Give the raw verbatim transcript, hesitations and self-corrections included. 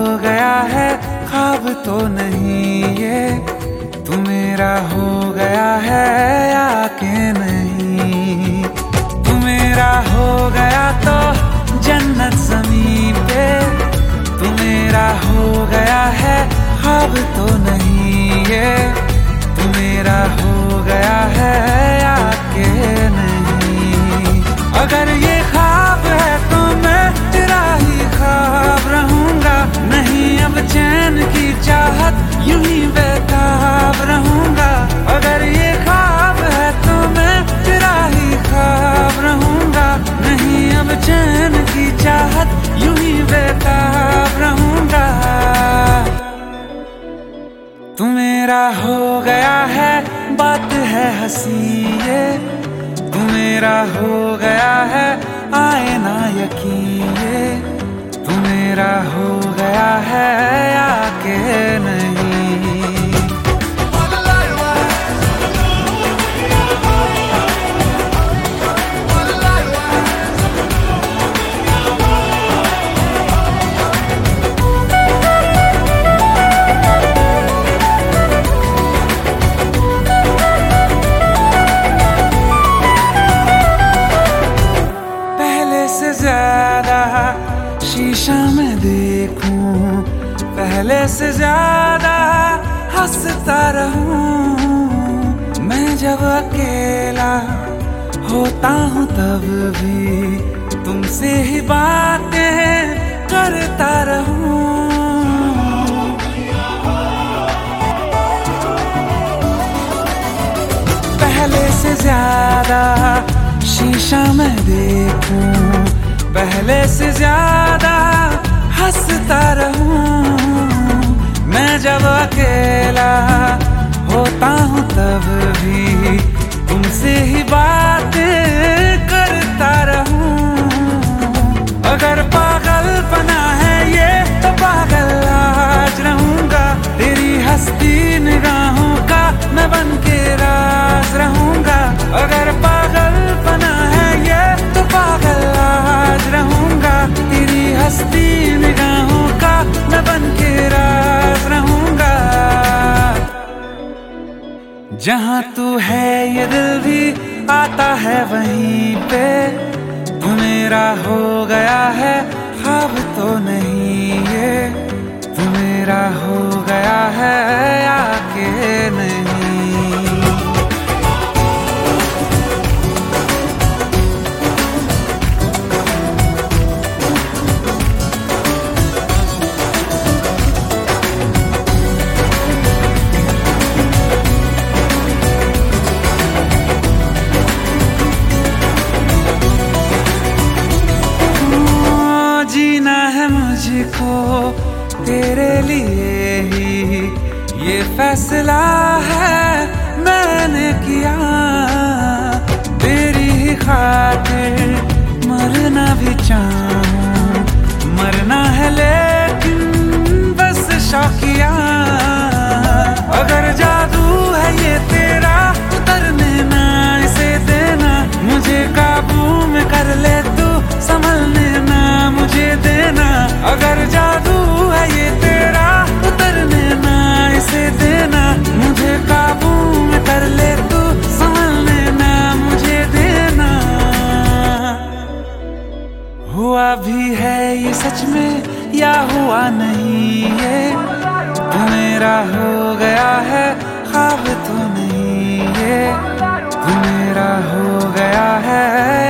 गया है, ख्वाब तो नहीं ये। तू मेरा हो गया है या के नहीं। तू मेरा हो गया तो जन्नत ज़मीं पे। तू मेरा हो गया है, ख्वाब तो नहीं ये। तू मेरा हो गया है या के नहीं। अगर ये ख्वाब है तो मैं तेरा ही ख्वाब रहूंगा। नहीं अब चैन की चाहत यूं ही बेताब रहूंगा। अगर ये ख्वाब है तो मैं तेरा ही ख्वाब रहूंगा। नहीं अब चैन की चाहत यूं ही बेताब रहूंगा। तू मेरा हो गया है, बात है हंसी ये। तू मेरा हो गया है, आए ना यकीन ये। तू मेरा हो गया है या के नहीं। से ज्यादा शीशा में देखूं, पहले से ज्यादा हंसता रहूं। मैं जब अकेला होता हूँ तब भी तुमसे ही बातें करता रहूं। पहले से ज्यादा शीशा में देखूं, पहले से ज्यादा हंसता रहूं। मैं जब अकेला होता हूँ तब भी तुमसे ही बातें करता रहूं। अगर पागलपना है ये तो पागल आज रहूंगा। तेरी हंसती निगाहों का मैं बन के राज रहूंगा। अगर पागलपना है ये तो पागल आज रहूंगा। तेरी हंसती निगाहों का मैं बन के राज रहूंगा। जहां तू है ये दिल भी आता है वहीं पे। तू मेरा हो गया है, ख्वाब तो नहीं ये। तू मेरा हो गया है या के नहीं। जीना है मुझको तेरे लिए ही, ये फैसला है मैंने किया। तेरी ही खातिर मरना भी चाहूं, मरना है लेकिन बस शौकिया। अगर जादू है ये तेरा उतरने ना इसे देना। मुझे काबू में कर ले तू, संभलने ना मुझे देना। अगर जादू है ये तेरा उतरने ना इसे देना। मुझे काबू में कर ले तू, संभलने ना मुझे देना। हुआ भी है ये सच में या हुआ नहीं ये। तू मेरा हो गया है, ख्वाब तो नहीं ये। तू मेरा हो गया है